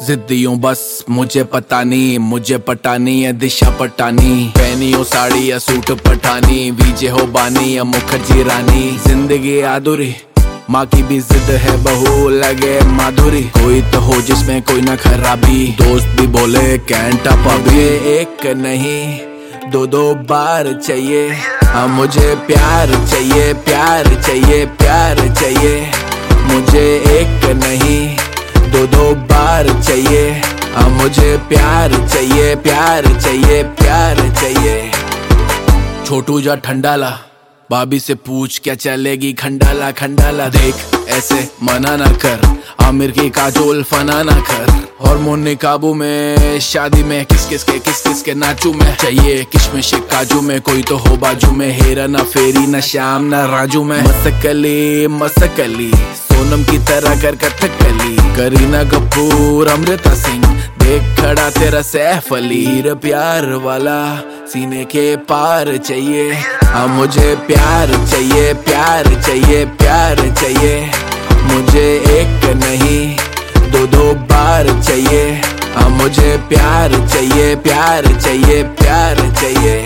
जिद्दियों बस मुझे पता नहीं, मुझे पटानी है दिशा पटानी। पहनी हो साड़ी या सूट पठानी, वीजे हो बानी या मुखर्जी रानी। जिंदगी अधूरी, माँ की भी जिद है, बहू लगे माधुरी। कोई तो हो जिसमें कोई ना खराबी, दोस्त भी बोले कैंट अप अभी। एक नहीं दो दो बार चाहिए, हाँ मुझे प्यार चाहिए, प्यार चाहिए, प्यार चाहिए। मुझे एक नहीं दो दो बार चाहिए, हाँ मुझे प्यार चाहिए, प्यार चाहिए, प्यार चाहिए। छोटू जा ठंडाला, भाभी से पूछ क्या चलेगी खंडाला। खंडाला देख ऐसे मना ना कर, आमिर की काजोल फना ना कर। हार्मोन काबू में, शादी में किस किस के नाचू में। चाहिए किशमिश काजू में, कोई तो हो बाजू में। हेरा ना फेरी ना श्याम ना राजू में। मसकली मसकली सोनम की तरह कर कथकली। करीना कपूर अमृता सिंह, देख खड़ा तेरा सैफ अली। हीर प्यार वाला सीने के पार चाहिए, हाँ मुझे प्यार चाहिए, प्यार चाहिए, प्यार चाहिए। मुझे एक नहीं दो दो बार चाहिए, हाँ मुझे प्यार चाहिए, प्यार चाहिए, प्यार चाहिए।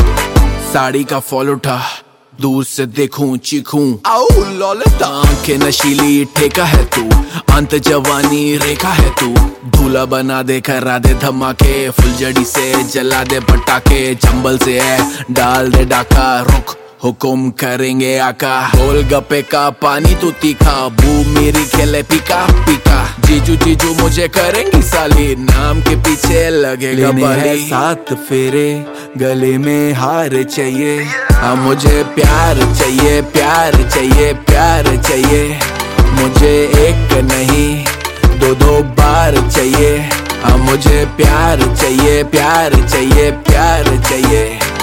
साड़ी का फॉल उठा, दूर से देखूं चीखूं आओ लौलता। आंखें नशीली ठेका है तू, अंत जवानी रेखा है तू। दूल्हा बना दे करा दे धमाके, फुलझड़ी से जला दे पटाखे। चंबल से है डाल दे डाका, रुक हुकुम करेंगे आका। गोलगप्पे का पानी तू तीखा, बू मेरी खेले पीका पीका। जीजू जीजू मुझे करेंगी साली, नाम के पीछे लगेगा बाली। 7 फेरे गले में हार चाहिए, हाँ मुझे प्यार चाहिए, प्यार चाहिए, प्यार चाहिए। मुझे एक नहीं दो दो बार चाहिए, हाँ मुझे प्यार चाहिए, प्यार चाहिए, प्यार चाहिए।